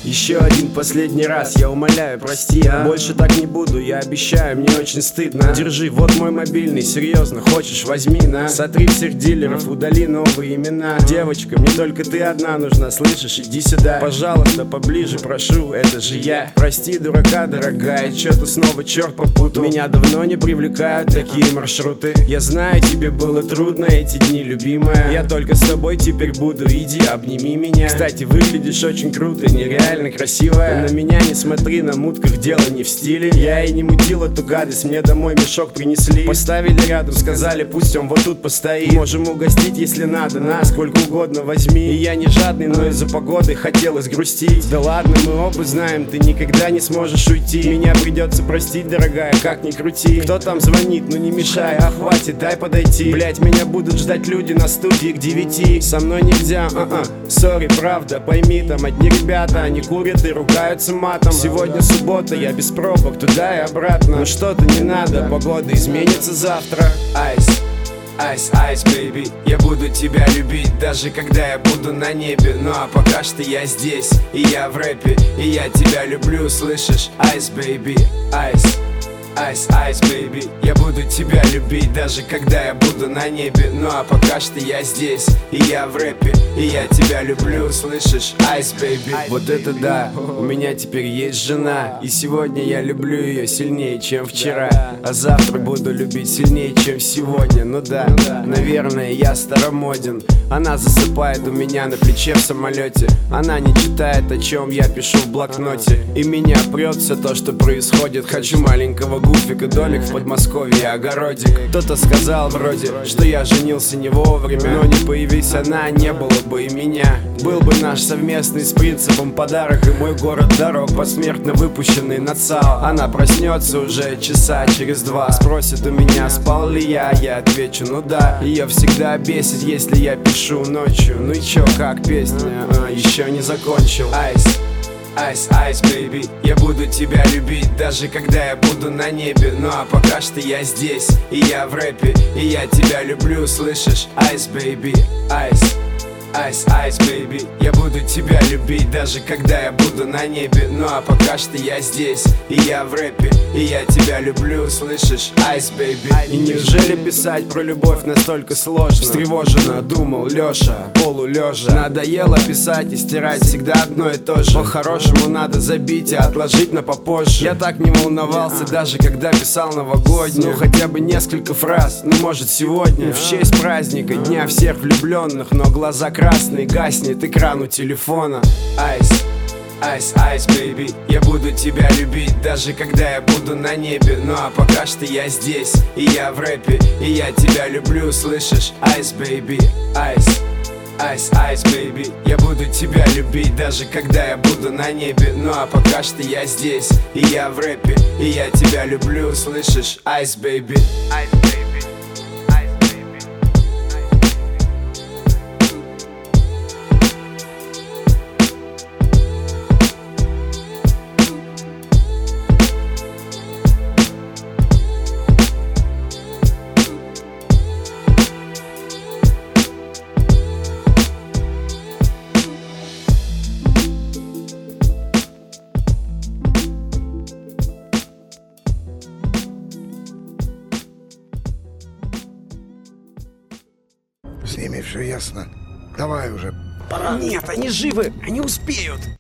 Еще один последний раз, я умоляю, прости, больше так не буду, я обещаю, мне очень стыдно. Держи, вот мой мобильный, серьезно, хочешь, возьми, на. Сотри всех дилеров, удали новые имена. Девочка, мне только ты одна нужна, слышишь, иди сюда. Пожалуйста, поближе, прошу, это же я. Прости, дурака, дорогая, что-то снова черт попутал. Меня давно не привлекают такие маршруты. Я знаю, тебе было трудно эти дни, любимая. Я только с тобой теперь буду, иди, обними меня. Кстати, выглядишь очень круто, нереально красивая. На меня не смотри, на мутках дело не в стиле. Я и не мутил эту гадость, мне домой мешок принесли. Поставили рядом, сказали, пусть он вот тут постоит. Можем угостить, если надо, на, сколько угодно возьми. И я не жадный, но из-за погоды хотелось грустить. Да ладно, мы оба знаем, ты никогда не сможешь уйти. Меня придется простить, дорогая, как ни крути. Кто там звонит, ну не мешай, а хватит, дай подойти. Блять, меня будут ждать люди на студии к 9. Со мной нельзя, сори, правда, пойми, там одни ребята, они курят и ругаются матом. Сегодня суббота, я без пробок, туда и обратно. Но что-то не надо, погода изменится завтра. Айс, айс, айс, бэйби, я буду тебя любить, даже когда я буду на небе. Ну а пока что я здесь, и я в рэпе, и я тебя люблю, слышишь? Айс, бэйби, айс. Айс, айс, бэйби, я буду тебя любить, даже когда я буду на небе. Ну а пока что я здесь, и я в рэпе, и я тебя люблю, слышишь? Айс, бэйби. Вот это да, у меня теперь есть жена, и сегодня я люблю ее сильнее, чем вчера. А завтра буду любить сильнее, чем сегодня. Ну да, наверное, я старомоден. Она засыпает у меня на плече в самолете. Она не читает, о чем я пишу в блокноте. И меня прет все то, что происходит. Хочу маленького гуфика, домик в Подмосковье, огородик. Кто-то сказал вроде, что я женился не вовремя. Но не появись она, не было бы и меня. Был бы наш совместный с принципом подарок. И мой город дорог, посмертно выпущенный на ЦАО. Она проснется уже часа через 2. Спросит у меня, спал ли я отвечу, ну да. Ее всегда бесит, если я пишу ночью. Ну и чё, как песня, еще не закончил. Айс, айс, айс, бэйби, я буду тебя любить, даже когда я буду на небе. Ну а пока что я здесь, и я в рэпе, и я тебя люблю, слышишь? Айс, бэйби, айс. Айс, айс, бэйби, я буду тебя любить, даже когда я буду на небе. Ну а пока что я здесь, и я в рэпе, и я тебя люблю, слышишь? Айс, бэйби. И неужели писать про любовь настолько сложно? Встревоженно думал Лёша, полулежа. Надоело писать и стирать всегда одно и то же. По-хорошему надо забить и отложить на попозже. Я так не волновался, даже когда писал новогоднюю. Ну хотя бы несколько фраз, ну может сегодня. В честь праздника, дня всех влюбленных, но глаза красный, гаснет экран у телефона. Айс, айс, айс, бэйби, я буду тебя любить, даже когда я буду на небе. Ну а пока что я здесь, и я в рэпе, и я тебя люблю, слышишь? Айс, бэйби, айс. Айс, айс, бэйби, я буду тебя любить, даже когда я буду на небе. Ну а пока что я здесь, и я в рэпе, и я тебя люблю, слышишь? Айс, бэйби. Айс, бэйби. С ними все ясно. Давай уже, пора. Нет, они живы, они успеют.